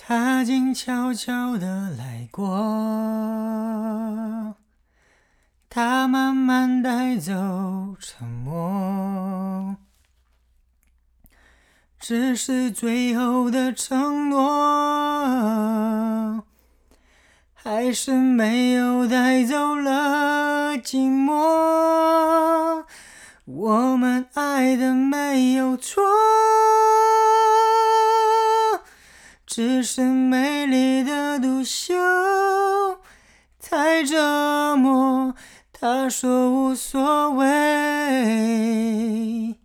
他静悄悄地来过，他慢慢带走沉默，只是最后的承诺，还是没有带走了寂寞。我们爱的没有错，只是美丽的独秀太折磨。他说无所谓，